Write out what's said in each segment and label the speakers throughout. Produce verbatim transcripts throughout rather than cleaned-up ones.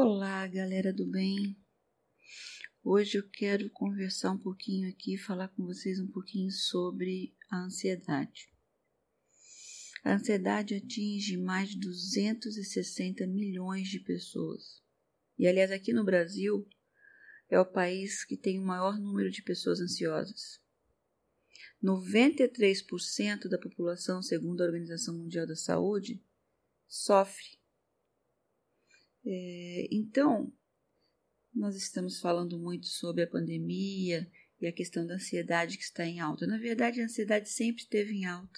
Speaker 1: Olá, galera do bem. Hoje eu quero conversar um pouquinho aqui, falar com vocês um pouquinho sobre a ansiedade. A ansiedade atinge mais de duzentos e sessenta milhões de pessoas. E, aliás, aqui no Brasil, é o país que tem o maior número de pessoas ansiosas. noventa e três por cento da população, segundo a Organização Mundial da Saúde, sofre. É, então, nós estamos falando muito sobre a pandemia e a questão da ansiedade que está em alta. Na verdade, a ansiedade sempre esteve em alta.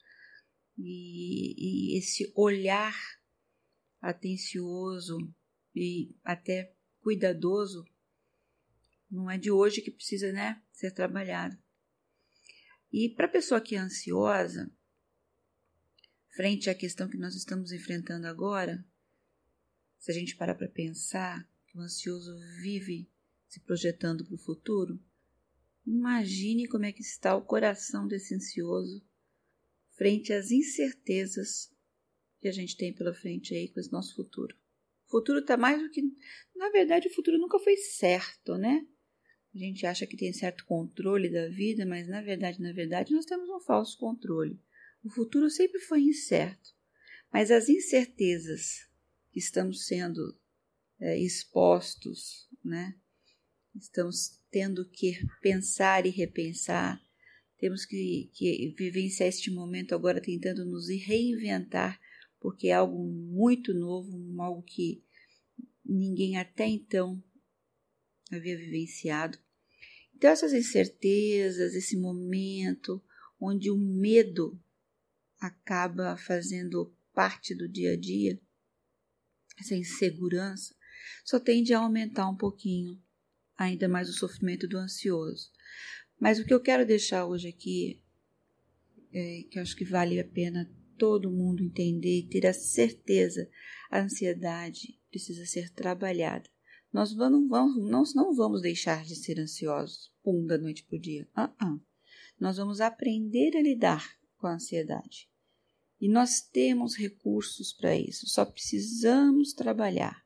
Speaker 1: E, e esse olhar atencioso e até cuidadoso não é de hoje que precisa, né, ser trabalhado. E para a pessoa que é ansiosa, frente à questão que nós estamos enfrentando agora, se a gente parar para pensar que o ansioso vive se projetando para o futuro, imagine como é que está o coração desse ansioso frente às incertezas que a gente tem pela frente aí com esse nosso futuro. O futuro está mais do que... Na verdade, o futuro nunca foi certo, né? A gente acha que tem certo controle da vida, mas na verdade, na verdade, nós temos um falso controle. O futuro sempre foi incerto, mas as incertezas que estamos sendo é, expostos, né? Estamos tendo que pensar e repensar, temos que, que vivenciar este momento agora tentando nos reinventar, porque é algo muito novo, algo que ninguém até então havia vivenciado. Então essas incertezas, esse momento onde o medo acaba fazendo parte do dia a dia, essa insegurança, só tende a aumentar um pouquinho, ainda mais o sofrimento do ansioso. Mas o que eu quero deixar hoje aqui, é, que eu acho que vale a pena todo mundo entender e ter a certeza, a ansiedade precisa ser trabalhada. Nós não vamos, nós não vamos deixar de ser ansiosos, pum, da noite para o dia. Uh-uh. Nós vamos aprender a lidar com a ansiedade. E nós temos recursos para isso, só precisamos trabalhar.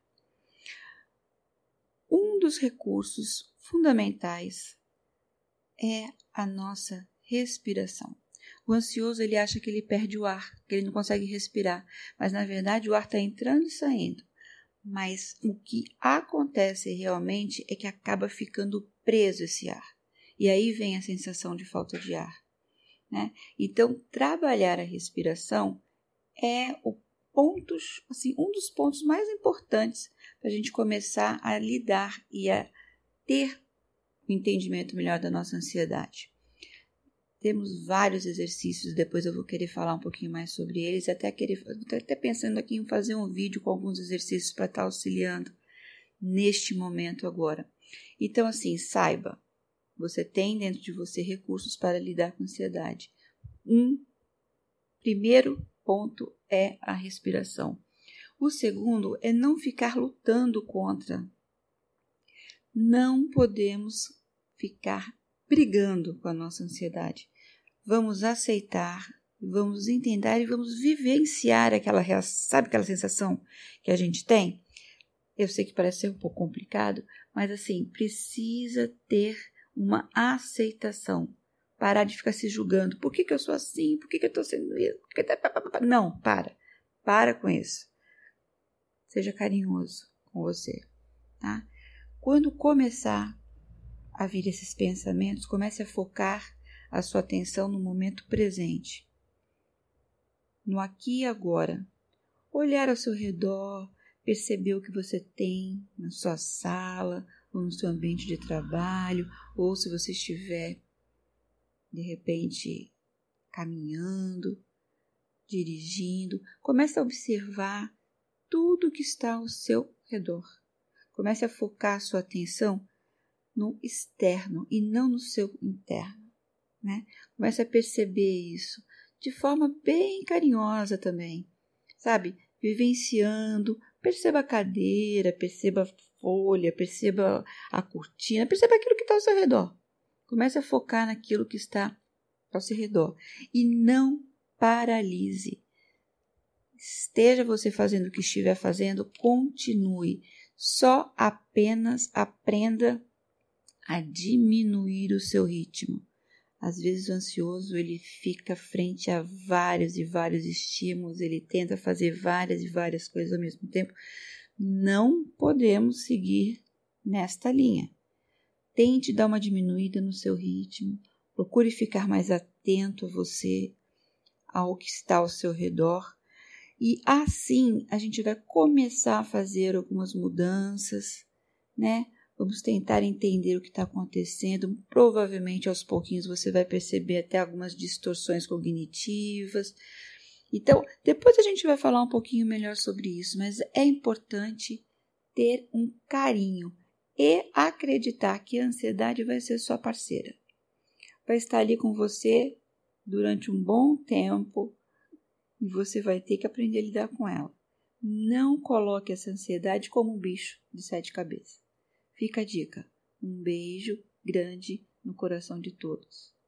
Speaker 1: Um dos recursos fundamentais é a nossa respiração. O ansioso, ele acha que ele perde o ar, que ele não consegue respirar, mas na verdade o ar está entrando e saindo. Mas o que acontece realmente é que acaba ficando preso esse ar. E aí vem a sensação de falta de ar. Né? Então, trabalhar a respiração é o ponto, assim, um dos pontos mais importantes para a gente começar a lidar e a ter um entendimento melhor da nossa ansiedade. Temos vários exercícios, depois eu vou querer falar um pouquinho mais sobre eles, até querer, até pensando aqui em fazer um vídeo com alguns exercícios para estar auxiliando neste momento agora. Então, assim, saiba, você tem dentro de você recursos para lidar com a ansiedade. Um primeiro ponto é a respiração. O segundo é não ficar lutando contra. Não podemos ficar brigando com a nossa ansiedade. Vamos aceitar, vamos entender e vamos vivenciar aquela, sabe aquela sensação que a gente tem? Eu sei que parece ser um pouco complicado, mas assim, precisa ter uma aceitação. Parar de ficar se julgando. Por que, que eu sou assim? Por que, que eu estou sendo isso? Por que tá... Não, para. Para com isso. Seja carinhoso com você. Tá? Quando começar a vir esses pensamentos, comece a focar a sua atenção no momento presente. No aqui e agora. Olhar ao seu redor, perceber o que você tem na sua sala, ou no seu ambiente de trabalho, ou se você estiver de repente caminhando, dirigindo, comece a observar tudo que está ao seu redor. Comece a focar a sua atenção no externo e não no seu interno, né? Comece a perceber isso de forma bem carinhosa também, sabe? Vivenciando, perceba a cadeira, perceba a folha, perceba a cortina, perceba aquilo que está ao seu redor. Comece a focar naquilo que está ao seu redor e não paralise. Esteja você fazendo o que estiver fazendo, continue. Só apenas aprenda a diminuir o seu ritmo. Às vezes o ansioso ele fica frente a vários e vários estímulos, ele tenta fazer várias e várias coisas ao mesmo tempo. Não podemos seguir nesta linha. Tente dar uma diminuída no seu ritmo, procure ficar mais atento a você, ao que está ao seu redor. E assim a gente vai começar a fazer algumas mudanças, né? Vamos tentar entender o que está acontecendo. Provavelmente, aos pouquinhos, você vai perceber até algumas distorções cognitivas. Então, depois a gente vai falar um pouquinho melhor sobre isso, mas é importante ter um carinho e acreditar que a ansiedade vai ser sua parceira. Vai estar ali com você durante um bom tempo e você vai ter que aprender a lidar com ela. Não coloque essa ansiedade como um bicho de sete cabeças. Fica a dica. Um beijo grande no coração de todos.